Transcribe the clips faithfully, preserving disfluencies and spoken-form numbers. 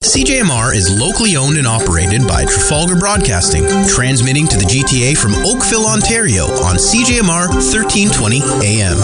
C J M R is locally owned and operated by Trafalgar Broadcasting, transmitting to the G T A from Oakville, Ontario on C J M R thirteen twenty A M.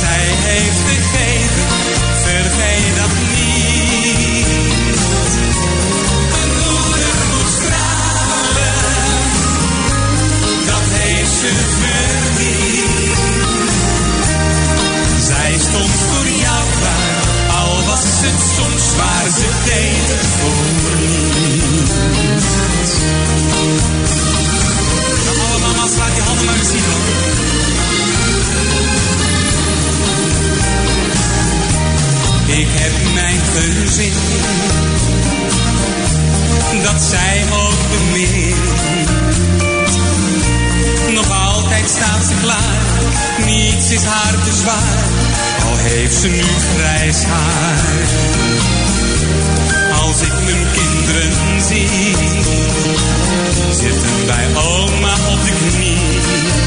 Vergeet dat niet. dat zij ook bemint. Nog altijd staat ze klaar, niets is haar te zwaar, al heeft ze nu grijs haar. Als ik mijn kinderen zie, zitten bij oma op de knie,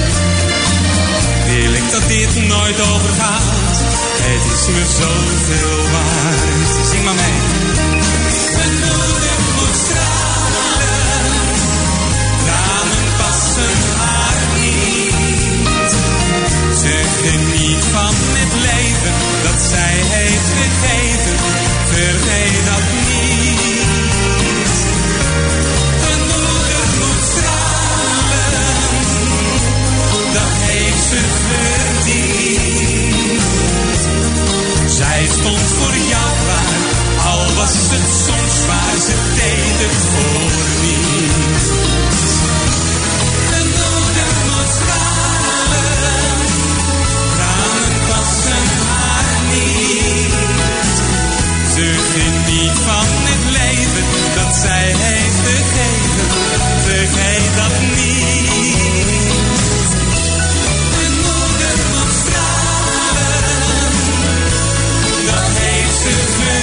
wil ik dat dit nooit overgaat, het is me zoveel waard. Zing maar mee. Mijn moeder moet stralen, tranen passen haar niet. Ze geniet van het leven dat zij heeft gegeven, vergeet dat niet. Mijn moeder moet stralen, dat heeft ze verdiend. Zij stond voor jou klaar, al was het soms zwaar, ze deed het voor niets. Mijn moeder moet stralen, tranen passen haar niet. Ze geniet van het leven dat zij heeft gegeven, vergeet dat niet. Mijn moeder moet stralen, dat heeft ze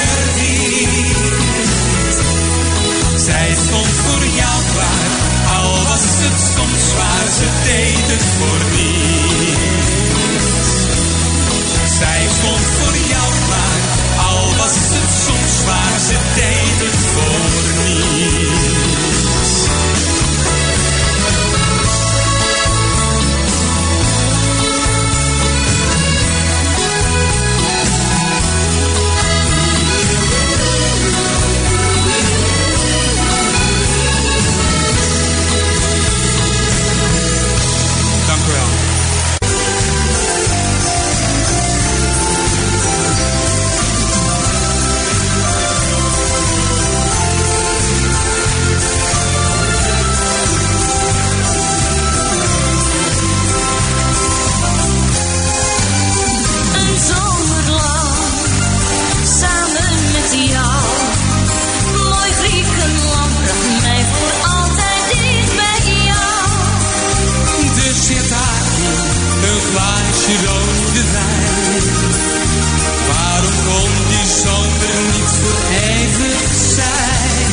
verdiend. Zij stond voor jou klaar, al was het soms zwaar, ze deed het voor niets. Zij stond voor jou klaar, al was het soms zwaar, ze deed het voor niets. Dank u wel. Een zomerlang, samen met jou. Mooi Griekenland bracht mij voor altijd dicht bij jou. Dus zit daar een glaasje rode wijn. Waarom kon die zomer niet voor eeuwig zijn?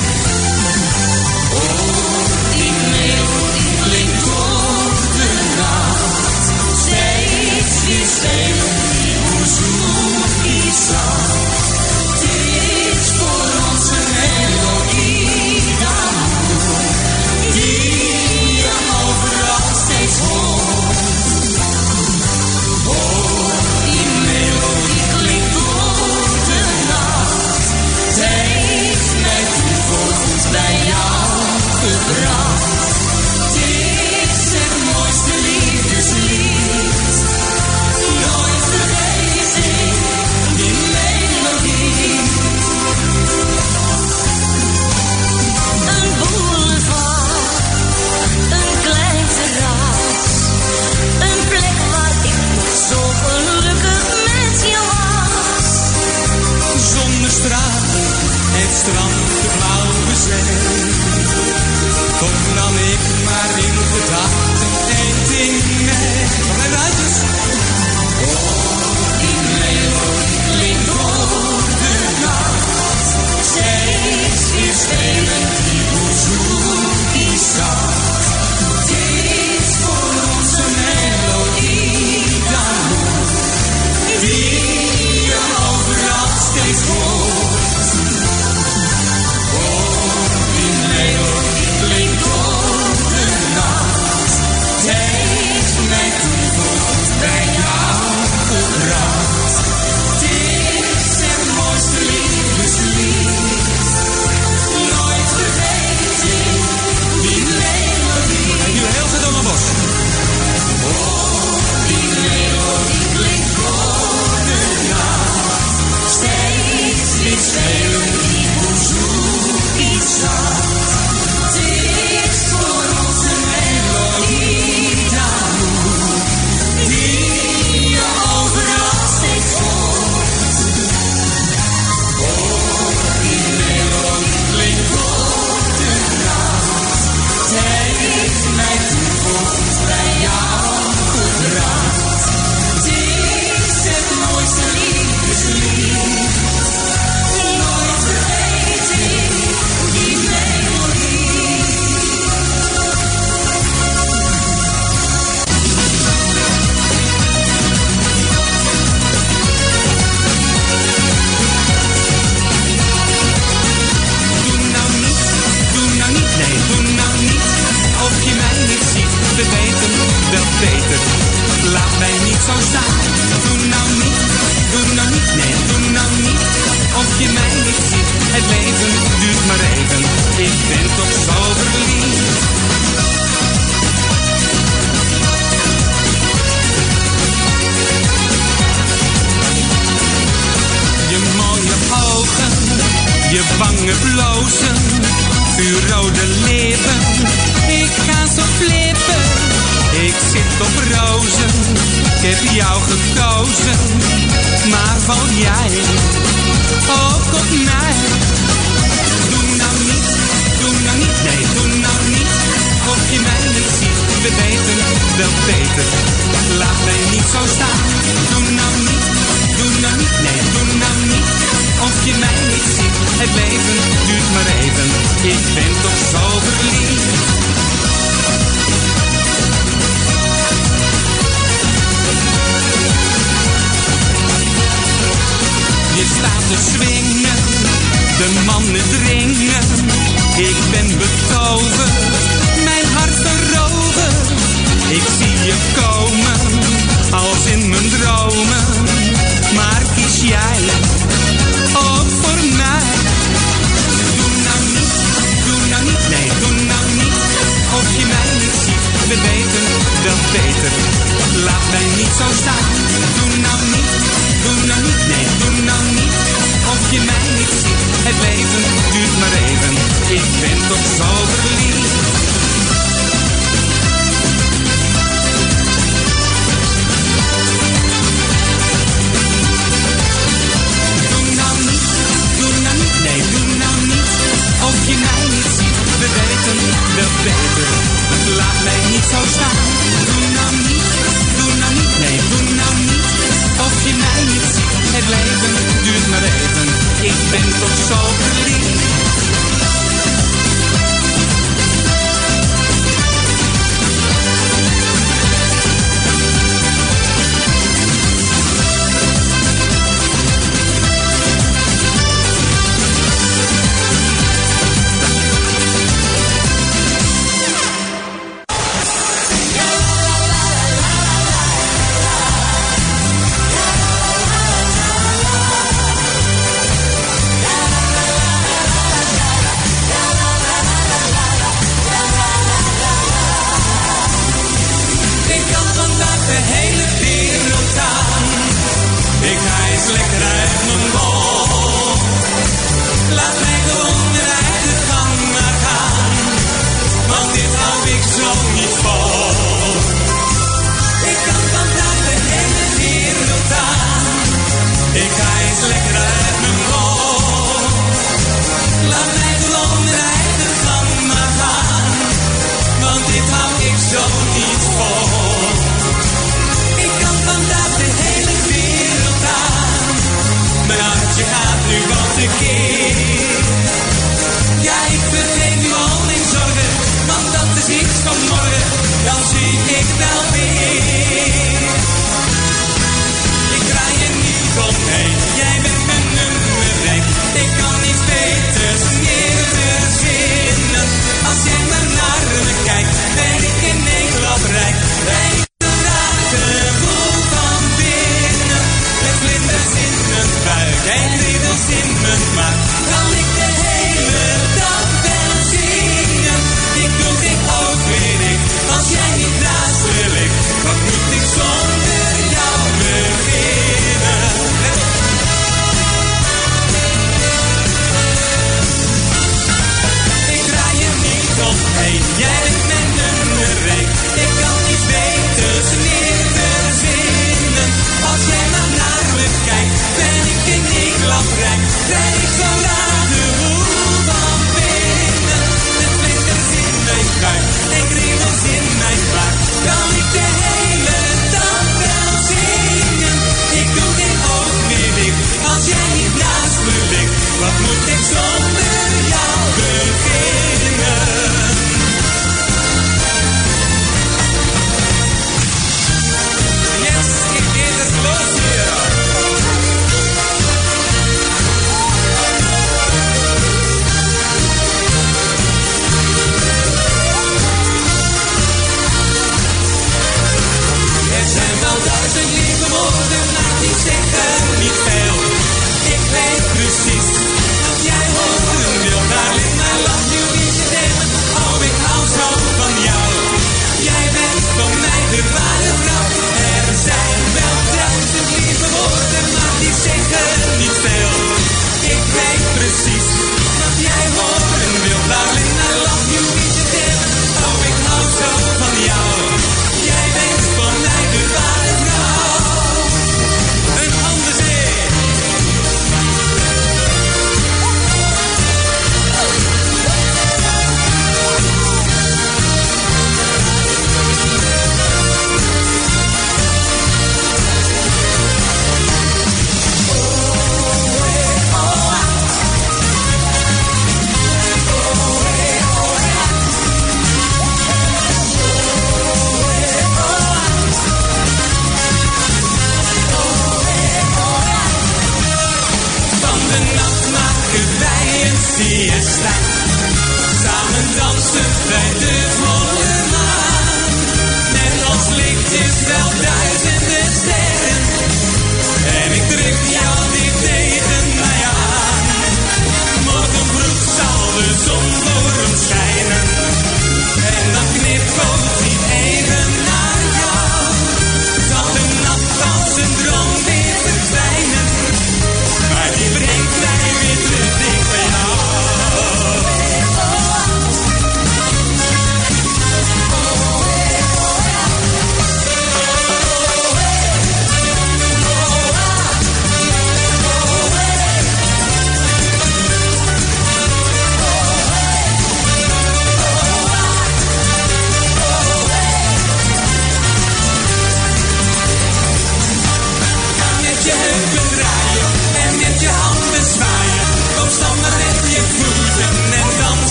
Oh, die melodie klinkt door de nacht. Steeds weer spelen die boezoekiesan. Dit is voor onze melodie d'amour, die je overal steeds hoort. Oh, die melodie klinkt door de nacht. Het heeft mij toen voorgoed bij jou gebracht. Dit is het mooiste liefdeslied. Nooit vergeet ik die melodie. Een boulevard, een klein terras, een plek waar ik nog zo gelukkig met je was. Zonnestralen, het strand, de blauwe zee. Toch nam ik maar in gedachten één ding mee. Wat blijft uit dus? Oh, die melodie klinkt door de nacht. Steeds weer spelen die boezoekiesan. Dit is voor onze melodie d'amour, die je overal steeds hoort. Oh, die melodie klinkt door de nacht. Het heeft mij toen voorgoed bij jou zo staan. Doe nou niet, doe nou niet, nee, doe nou niet. Of je mij niet ziet, het leven duurt maar even. Ik ben toch zo verliefd. Je mooie ogen, je wangen blozen, vuurrode lippen, ik ga zo flippen. Ik zit op rozen, ik heb jou gekozen, maar val jij ook op mij? Doe nou niet, doe nou niet, nee, doe nou niet, of je mij niet ziet, we weten wel beter. Laat mij niet zo staan, doe nou niet, doe nou niet, nee, doe nou niet, of je mij niet ziet, het leven duurt maar even, ik ben toch zo verliefd. Je staat te swingen, de mannen dringen. Ik ben betoverd, mijn hart veroverd. Ik zie je komen, als in mijn dromen. Maar kies jij ook voor mij? Doe nou niet, doe nou niet, nee, doe nou niet. Of je mij niet ziet, we weten wel beter. Laat mij niet zo staan, doe nou niet, doe nou niet, nee, doe nou niet. Of je mij niet ziet, het leven duurt maar even. Ik ben toch zo verliefd. Doe nou niet, doe nou niet, nee, doe nou niet. Of je mij niet ziet, we weten wel beter. Laat mij niet zo staan, doe nou niet, doe nou niet, nee, doe nou niet. Of je mij niet ziet, het leven duurt maar even. Ik ben toch zo verliefd. La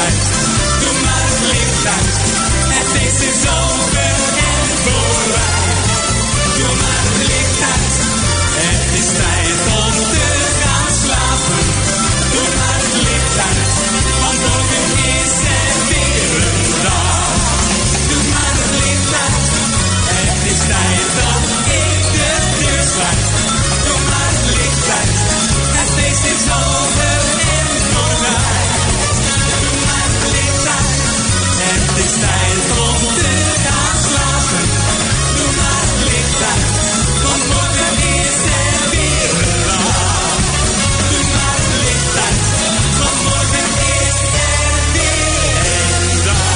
uit. Doe maar het licht uit. Het is dus over en voorbij. Doe maar het licht uit. Het is tijd om te gaan slapen. Doe maar het licht uit. Want morgen is er weer een dag. Doe maar het licht uit. Het is tijd dat ik de deur sluit. Doe maar het licht uit. Het feest is over en voorbij. Doe maar het licht uit. Het is tijd om te gaan slapen. Doe maar het licht uit. Want morgen is er weer een dag. Doe maar het licht uit. Want morgen is er weer een dag.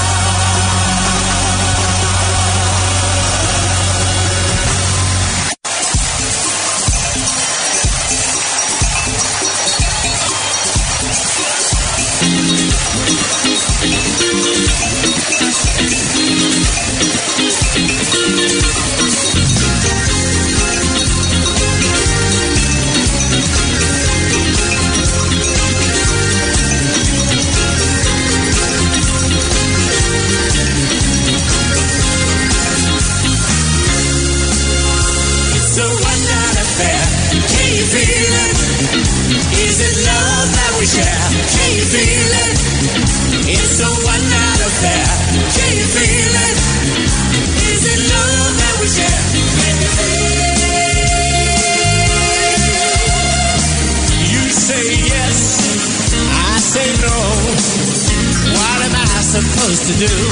It's a one-night affair. Can you feel it? Is it love that we share? Can you feel it? It's a one-night affair. Can you feel it? Is it love that we share? Can you feel it? You say yes, I say no. What am I supposed to do?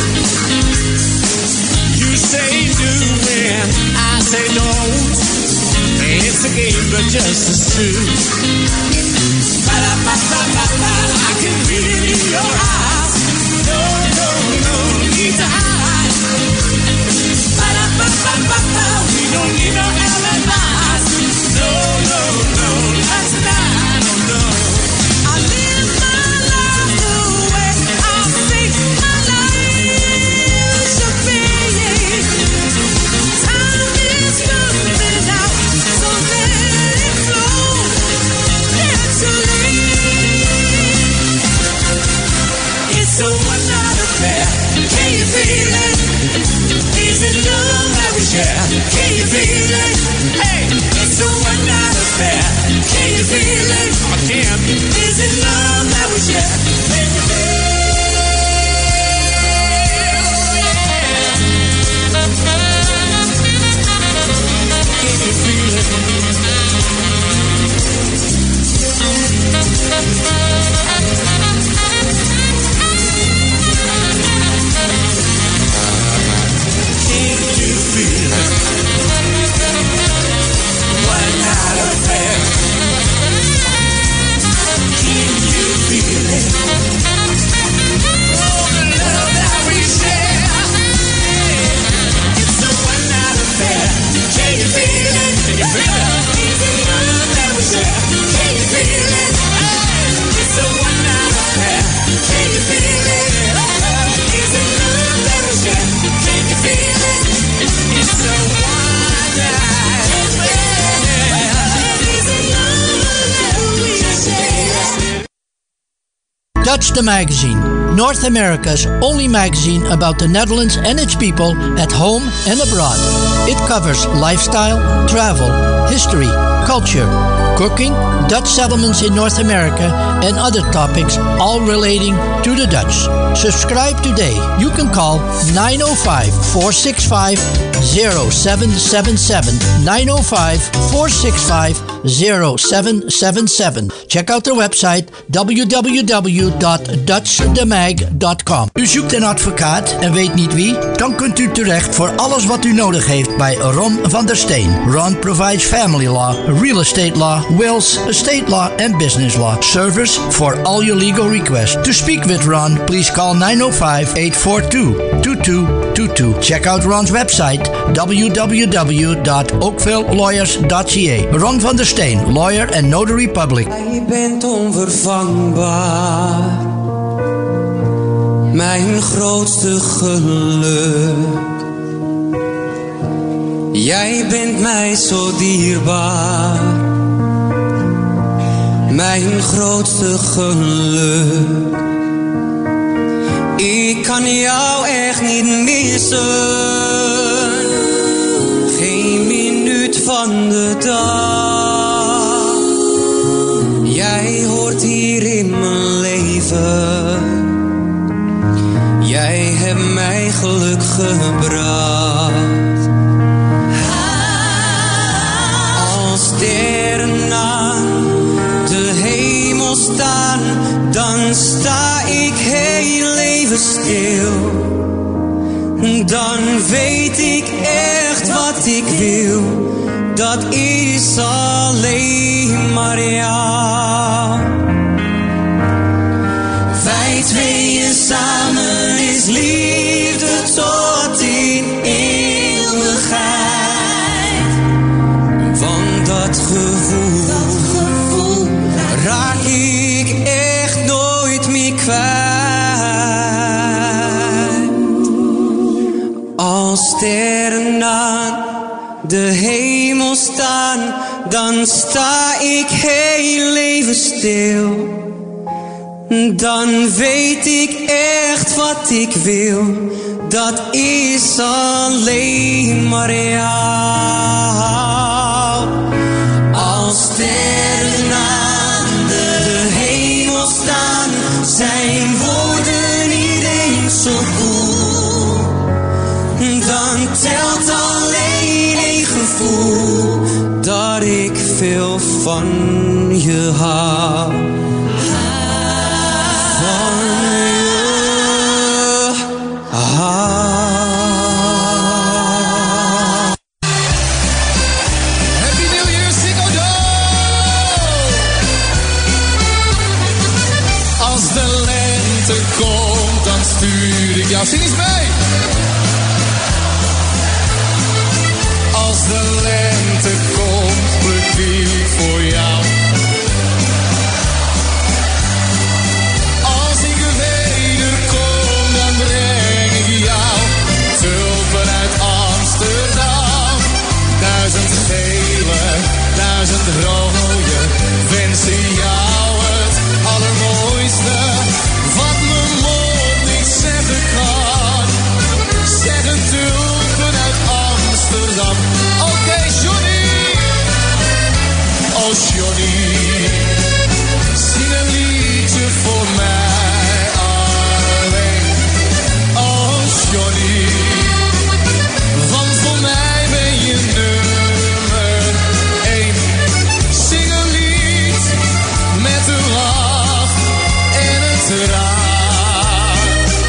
You say do and I say don't. It's a game, but just as true. Ba-da-ba-ba-ba-ba, I can read it in your eyes. No, no, no need to hide. Ba-da-ba-ba-ba-ba, we don't need no alibis. No, no, no, that's not, no, no. I live my life the way I think my life should be. Time is running out, so let it flow naturally. It's a one-night affair. Can you feel it? Is it love that we share? Can you feel it? Hey, it's a one-night affair. Can you feel it? I can. Is it love that we share? Can you feel it? Can you feel it? Can you feel it? One night affair. Can you feel it? Oh, the love that we share. It's a one night affair. Can you feel it? Can you feel it? It's a love that we share. Can you feel it? It's a one night affair. Can you feel it? It's a love that we share. Can you feel it? It's a one night affair. It's a love that we share. Dutch the Magazine, North America's only magazine about the Netherlands and its people at home and abroad. It covers lifestyle, travel, history, culture, cooking, Dutch settlements in North America, and other topics all relating to the Dutch. Subscribe today. You can call nine oh five, four six five, oh seven seven seven, nine oh five, four six five, oh seven seven seven. Check out their website w w w dot dutch the mag dot com. U zoekt een advocaat en weet niet wie? Dan kunt u terecht voor alles wat u nodig heeft bij Ron van der Steen. Ron provides family law, real estate law, wills, estate law, and business law. Service for all your legal requests. To speak with Ron, please call nine oh five, eight four two, two two two two. Check out Ron's website w w w dot oakville lawyers dot c a. Ron van der Steen, lawyer and notary public. Jij bent onvervangbaar, mijn grootste geluk. Jij bent mij zo dierbaar, mijn grootste geluk. geen minuut van de dag. Jij hoort hier in mijn leven, jij hebt mij geluk gebracht. Als sterren aan de hemel staan, dan sta ik heel even stil. Dan weet ik echt wat ik wil, dat is alleen maar jou. Wij tweeën samen is liefde tot in eeuwigheid. Want dat gevoel, dat gevoel raak ik echt nooit meer kwijt. Als sterren aan de hemel staan, dan sta ik heel even stil. Dan weet ik echt wat ik wil, dat is alleen maar jou. Als sterren aan de hemel staan, zijn woorden niet eens zo cool. Dan telt alleen een gevoel, dat ik veel van je hou. Van je hou. Happy New Year, Sigodo! Als de lente komt, dan stuur ik jou. Zing eens mee! Als de lente komt, pluk ik voor jou. Als ik wederkom, dan breng ik jou tulpen uit Amsterdam. Duizend gele, duizend rode, wensen jou het allermooiste. Wat mijn mond niet zeggen kan, zeggen tulpen uit Amsterdam. Oké, okay, Johnny. Oh, Johnny. Zing een liedje voor mij alleen. Oh, Johnny. Want voor mij ben je nummer één. Zing een lied met een lach en een traan.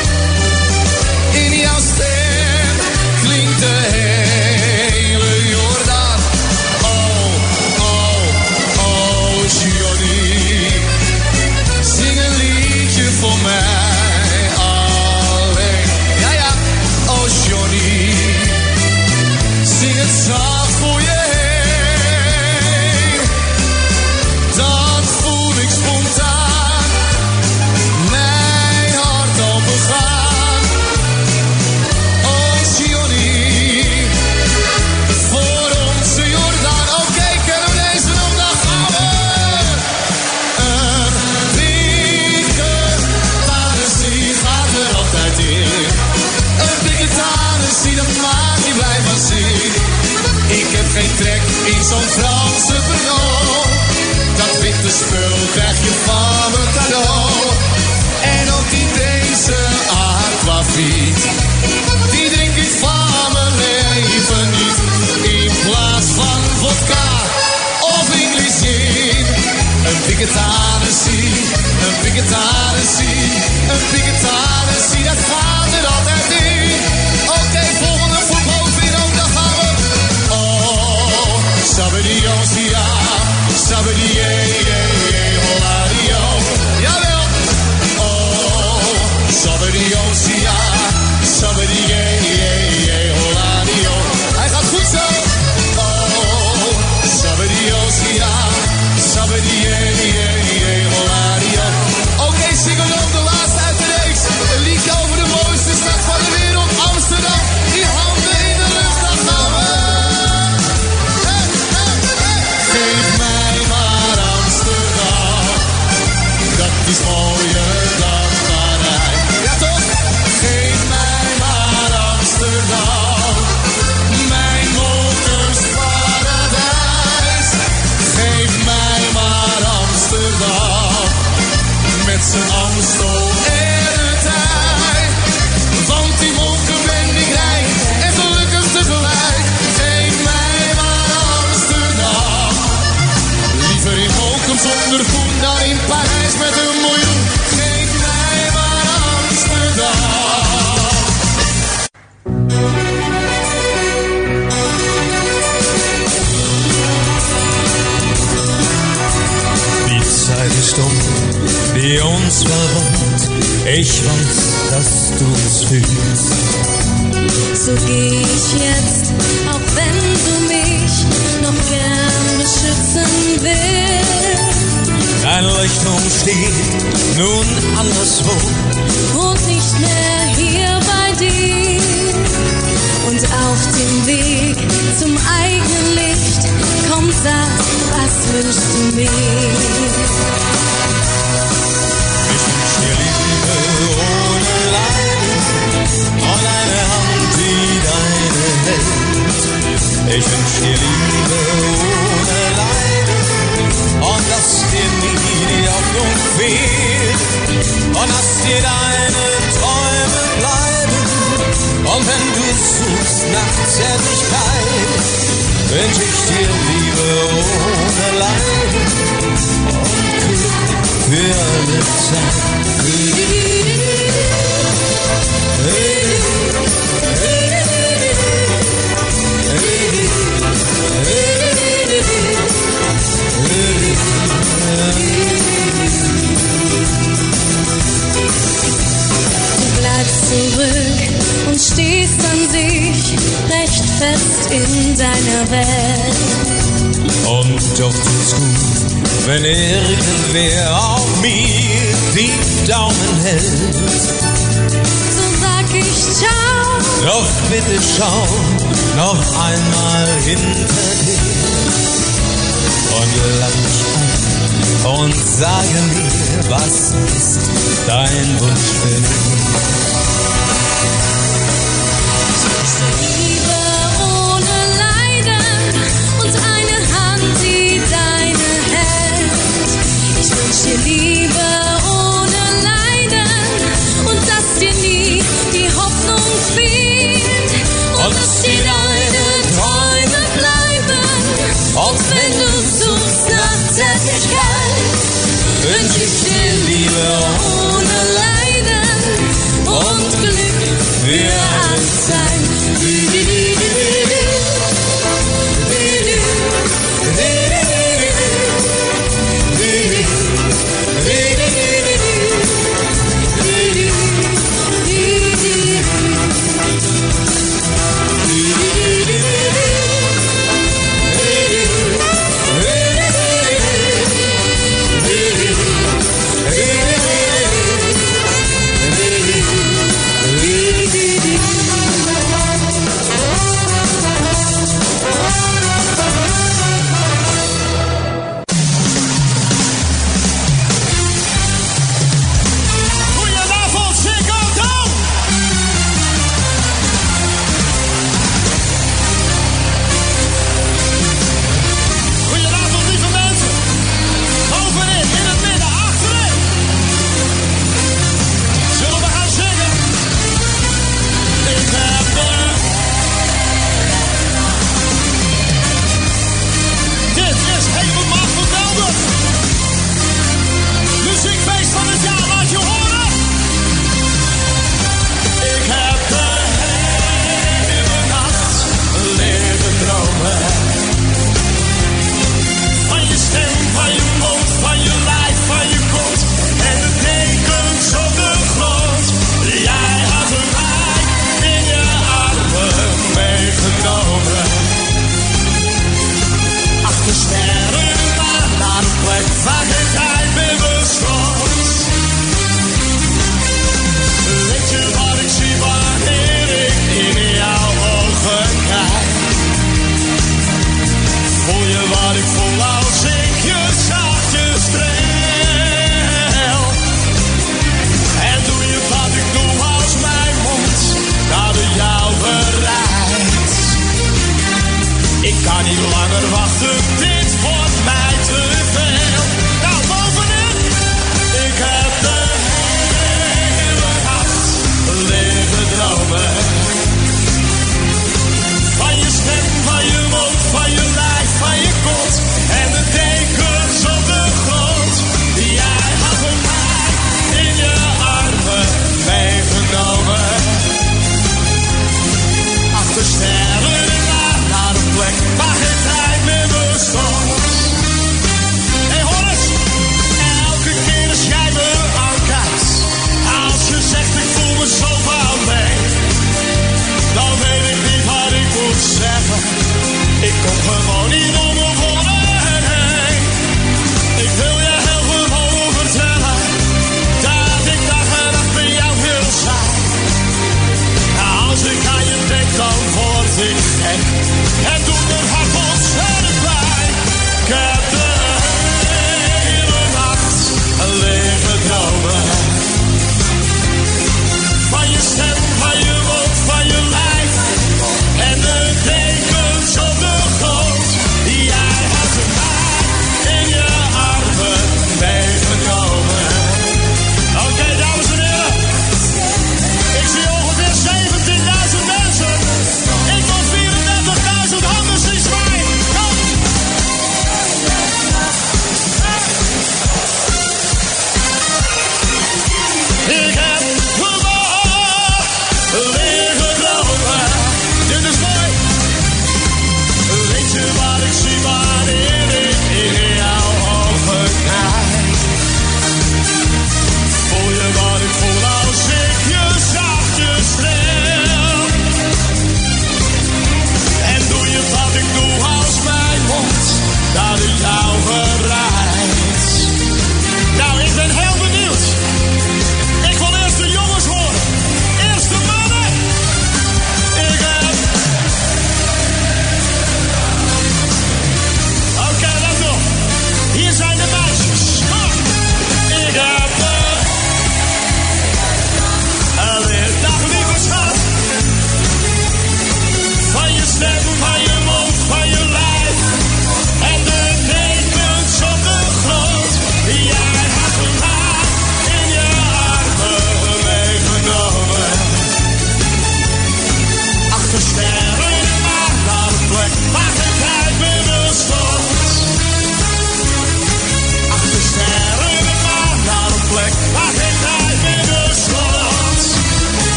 In jouw stem klinkt de hele Jordaan. Oh, oh, oh, Johnny. Zing een liedje voor mij alleen. Ja, ja, oh, Johnny. Zing het zacht voor je heen. Dan voel ik spontaan mijn hart al begaan. Oh, Johnny, voor onze Jordaan. Oké, okay, kennen we deze nog? Dan gaan we. Een Piketanessie gaat er altijd in. Een Piketanessie, dat maakt je blij van zien. Ik heb geen trek in zo'n Franse Pernod. Dat witte spul krijg je van me cadeau. En ook in deze aquavit, die drink ik van mijn leven niet. In plaats van vodka of English gin. Een Piketanessie, een Piketanessie, een Piketanessie, dat gaat er altijd in. Oké, okay, volgende voetbalvino, dan gaan we. Oh, Sabedio. Ich weiß, dass du es fühlst. So geh ich jetzt, auch wenn du mich noch gern beschützen willst. Dein Leuchtturm steht nun anderswo und nicht mehr hier bei dir. Und auf dem Weg zum eigenen Licht, komm, sag, was wünschst du mir? Ich wünsch dir Liebe ohne Leiden und eine Hand, die deine hält. Ich wünsch dir Liebe ohne Leiden und dass dir nie die Hoffnung fehlt und dass dir deine Träume bleiben. Und wenn du suchst nach Zärtlichkeit, wünsch ich dir Liebe ohne Leiden und Glück für alle Zeit. Du bleibst zurück und stehst an sich recht fest in deiner Welt. Und doch tut's gut, wenn irgendwer auf mir die Daumen hält. So sag ich ciao. Doch bitte schau noch einmal hinter dir und lass mich an und sage mir, was ist dein Wunsch für mich? Liebe ohne Leiden und eine Hand, die deine hält. Ich wünsch dir Liebe ohne Leiden und dass dir nie die Hoffnung fehlt und dass dir deine Träume bleiben. Und wenn du suchst nach Zärtlichkeit, wünsch ich dir Liebe ohne Leiden und Glück für alle Zeit. Sterren naar, naar een plek waar geen tijd meer bestond.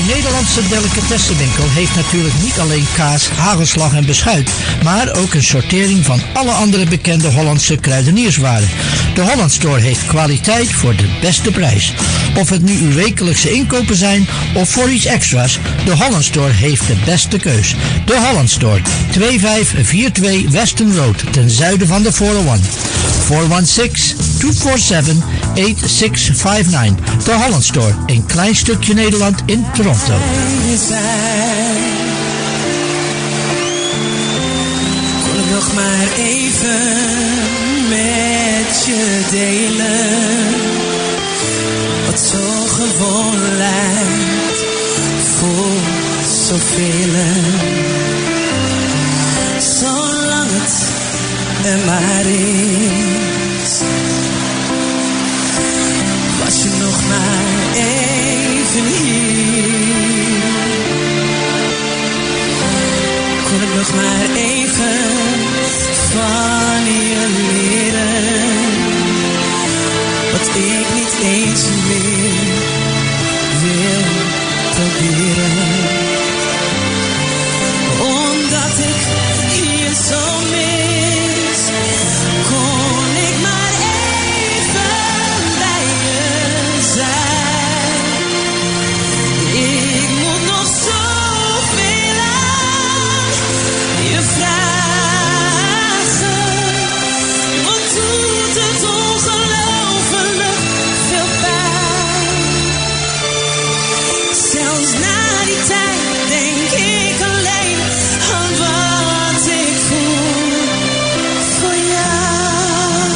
Nederlandse delicatessenwinkel heeft natuurlijk niet alleen kaas, hagelslag en beschuit, maar ook een sortering van alle andere bekende Hollandse kruidenierswaren. De Holland Store heeft kwaliteit voor de beste prijs. Of het nu uw wekelijkse inkopen zijn of voor iets extra's, de Holland Store heeft de beste keus. De Holland Store, twee vijf vier twee Weston Road, ten zuiden van de vierhonderdéén. vier een zes, twee vier zeven, acht zes vijf negen. De Holland Store, een klein stukje Nederland in Toronto. Kon ik nog maar even met je delen, wat zo gewoon lijkt voor zoveel. Zolang het er maar is, was je nog maar even hier. Kon ik nog maar even van je leren, wat ik niet eens meer wil proberen. Omdat ik je zo mis, kon ik maar even bij je zijn. Ik moet nog zoveel aan je vragen, wat doet het ongelooflijk veel pijn. Zelfs na die tijd denk ik alleen aan wat ik voel voor jou.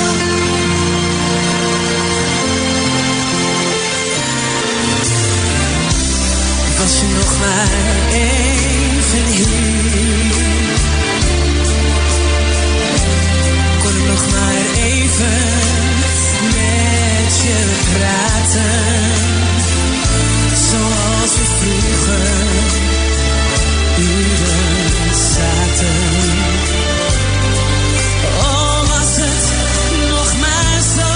Was je nog maar even hier, kon ik nog maar even met je praten, zoals we vroeger uren zaten. Oh, was het nog maar zo,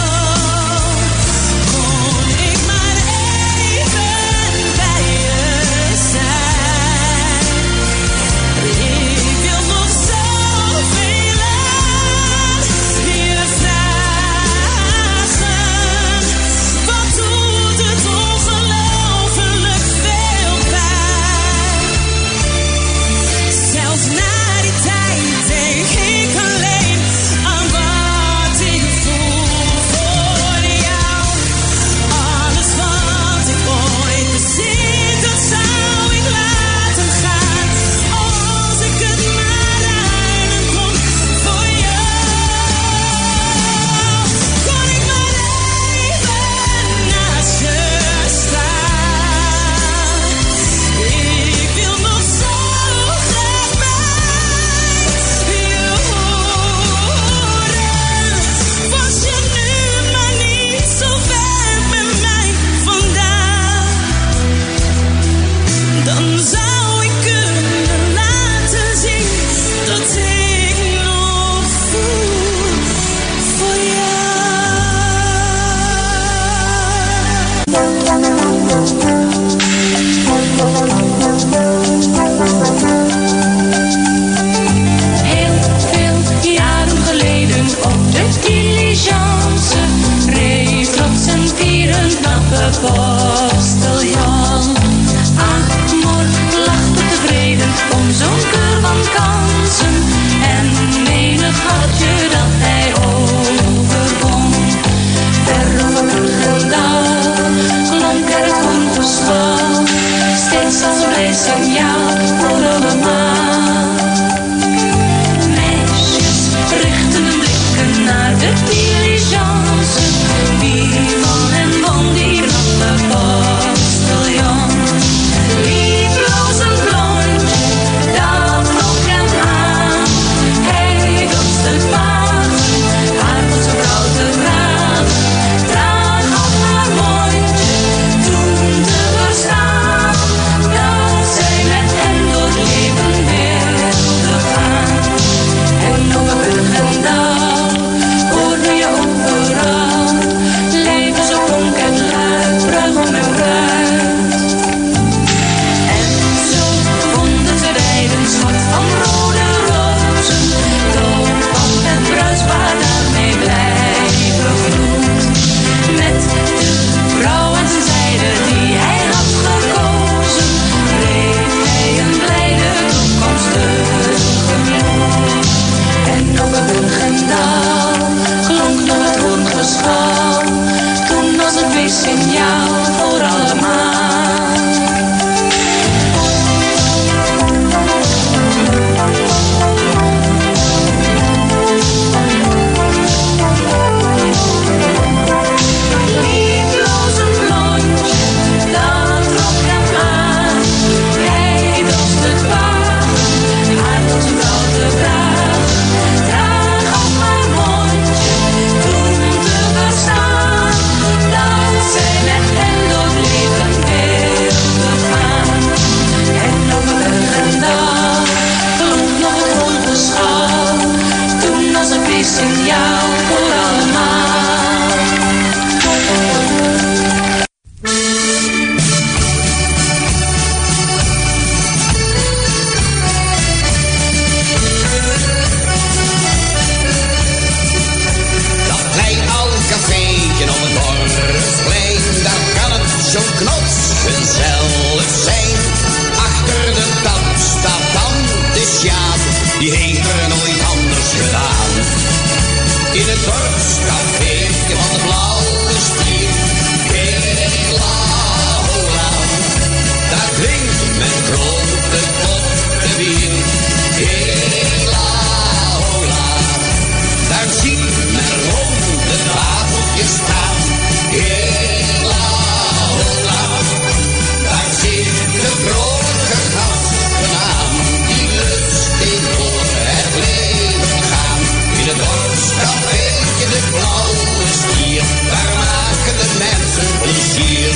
kon ik maar even bij je zijn. Ik wil nog zoveel aan je vragen, wat doet het ongelooflijk veel pijn. Zelfs na die tijd denk ik alleen aan wat ik voel voor jou. Alles wat ik ooit bezit, dat zou ik laten gaan, als ik het maar ruilen kon voor jou. Kon ik maar even naast je staan. Ik wil nog zo graag bij je horen. Was je nu maar niet zo ver met mij vandaan, dan zou ik kunnen laten zien dat ik nog voel voor Heel veel jaren geleden op de diligence reed trots en vierend knappe postiljon. Amor lachte tevreden om zo'n keur van kansen en menig hartje dat hij overwon. Ver over Bruggendal klonk er het hoorngeschal, steeds als een blij signaal voor allemaal. Meisjes richten hun blikken naar de diligence, wie van en van die knappe dorpscafeetje van de blauwe stier. Hela hola, daar drinkt men grote potten bier. Hela hola, daar ziet men ronde tafeltjes staan. Hela hola, daar zitten vrolijke gasten aan, die lustig door het leven gaan. In het dorpscafeetje de blauwe stier, daar maken de mensen plezier.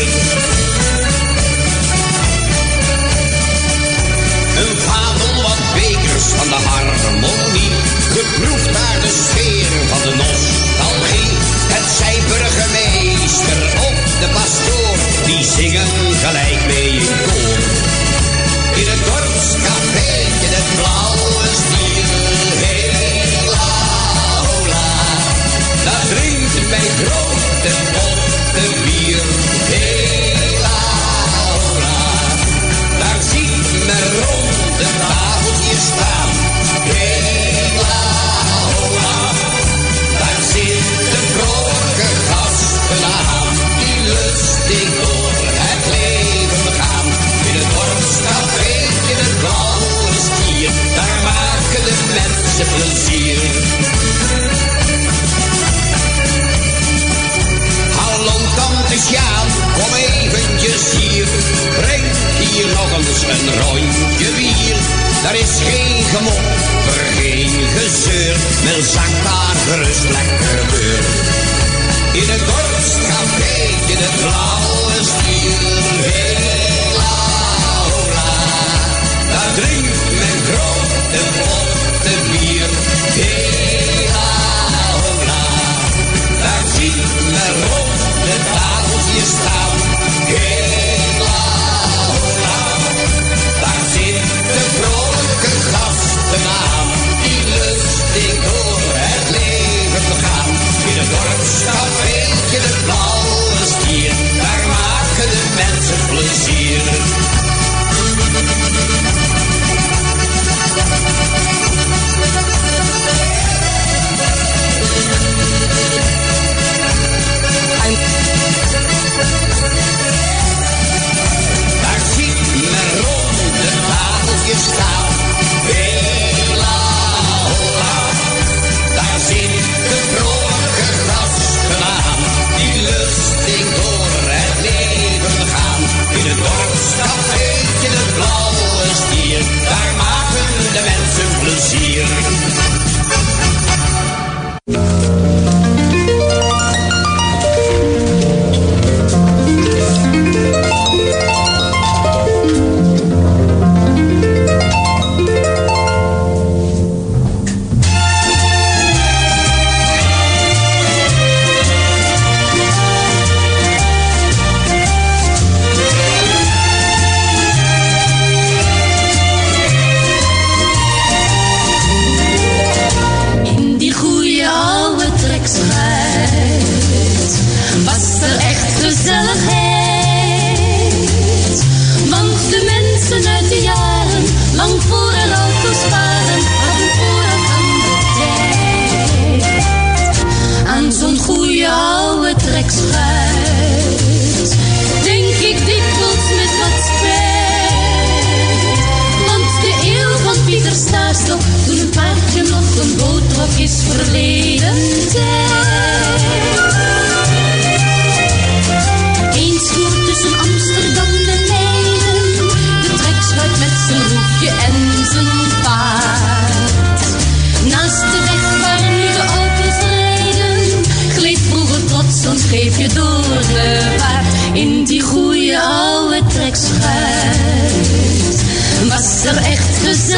Een vaandel wat bekers van de harmonie, geproefd naar de sfeer van de nostalgie. Het zij burgemeester of de pastoor, die zingen gelijk mee in koor. In het dorpscafeetje de blauwe stier, hela hola, daar drinkt bij grote potten bier. Hela hola, daar ziet men rond de tafeltjes staan. Hela hola, daar zitten vrolijke gasten aan, die lustig door het leven gaan. In het dorpscafeetje de blauwe stier, daar maken de mensen plezier. Hallo tante Sjaan, kom eventjes hier. Breng hier nog eens een rondje bier. Daar is geen gemopper, geen gezeur. Men zakt daar gerust lekker deur. In het dorpscafeetje de blauwe stier. Hela hola, daar drinkt men grote potten bier. Hela hola, daar ziet men rond de tafeltjes staan. Hela hola, daar zitten vrolijke gasten aan, die lustig door het leven gaan. In het dorpscafeetje de blauwe stier, daar maken de mensen plezier. Daar ziet men rond de tafeltjes staan. Hela hola, daar zitten vrolijke gasten aan, die lustig door het leven gaan. In het dorpscafeetje de blauwe stier, daar maken de mensen plezier. Was er echt gezelligheid, want de mensen uit de jaren lang voor er auto's waren, hadden vooraf aan de tijd. Aan zo'n goeie oude trekschuit denk ik dikwijls met wat spijt, want de eeuw van Pieter Staarstok, toen een paardje nog een boot trok, is verleden tijd. Eens voer tussen Amsterdam en Leiden, de trekschuit met zijn roepje en zijn paard. Naast de weg waar nu de auto's rijden, gleed vroeger plots zo'n scheepje door de vaart. In die goeie oude trekschuit was er echt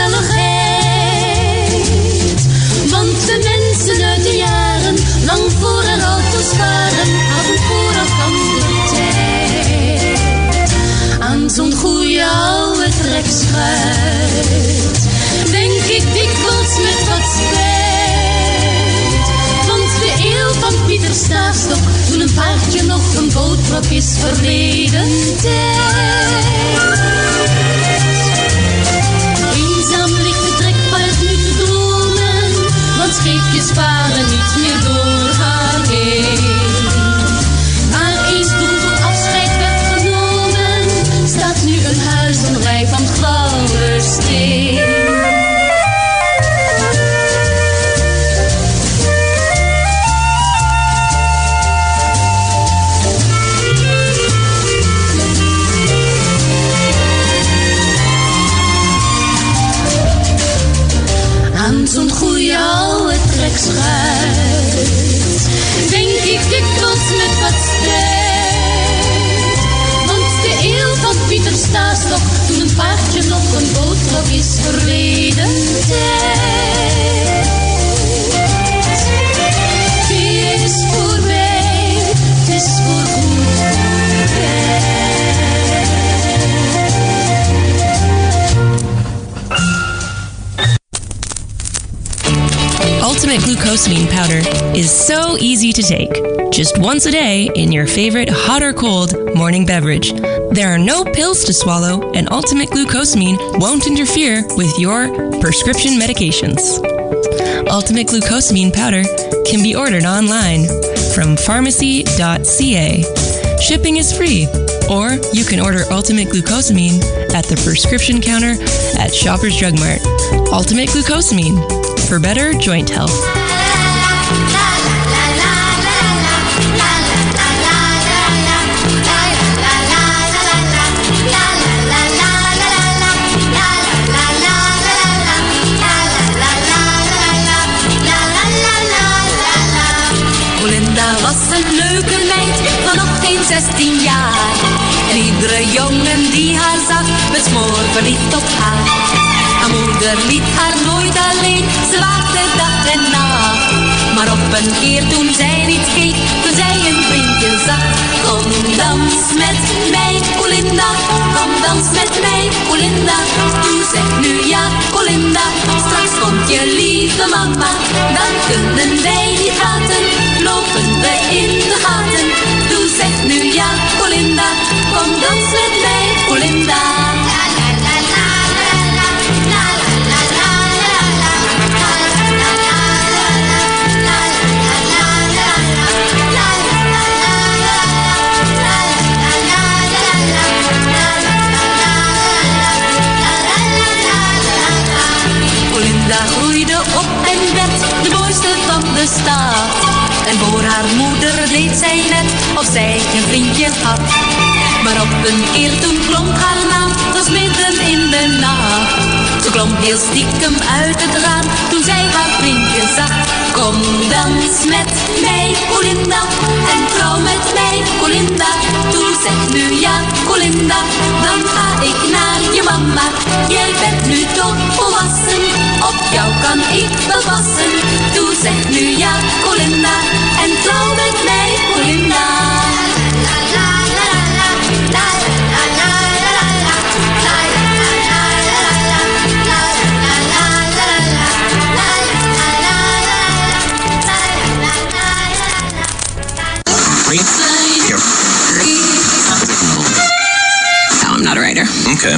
gezelligheid, want de mensen uit de jaren lang voor er auto's waren, hadden vooraf aan de tijd. Aan zo'n goeie oude trekschuit denk ik dikwijls met wat spijt, want de eeuw van Pieter Staarstok, toen een paardje nog een boot trok, is verleden tijd. Eenzaam ligt het trekpaard nu te dromen, want scheepjes varen niet meer doorgaan. was nog, toen een paardje nog een boodschap is verleden tijd. Het is voorbij, het is voorgoed voorbij. Ultimate glucosamine powder is so easy to take. Just once a day in your favorite hot or cold morning beverage. There are no pills to swallow, and Ultimate glucosamine won't interfere with your prescription medications. Ultimate glucosamine powder can be ordered online from pharmacy dot c a. Shipping is free, or you can order Ultimate glucosamine at the prescription counter at Shoppers Drug Mart. Ultimate glucosamine for better joint health. Olinda was een leuke meid van nog geen zestien jaar. En iedere jongen die haar zag, werd smoor verliefd op haar. Haar moeder liet haar nooit alleen, ze waakte dag en nacht. Maar op een keer toen zij niet keek, toen zij een vriendje zag. Kom dans met mij, Olinda, kom dans met mij, Olinda. Doe zeg nu ja, Olinda, straks komt je lieve mama. Dan kunnen wij niet praten, lopen we in de gaten. Doe zeg nu ja, Olinda, kom dans met mij, Olinda. Olinda groeide op en werd de mooiste van de stad. En voor haar moeder deed zij net of zij een vriendje had. Maar op een keer toen klonk haar naam, het was midden in de nacht. Ze klom heel stiekem uit het raam, toen zij haar vriendje zag. Kom dans met mij, Olinda, en trouw met mij, Olinda. Doe zeg nu ja, Olinda, dan ga ik naar je mama. Jij bent nu toch volwassen, op jou kan ik wel passen. Doe zeg nu ja, Olinda, en trouw met mij, Olinda. La la la la la la la la la la la No, I'm not a writer. Okay.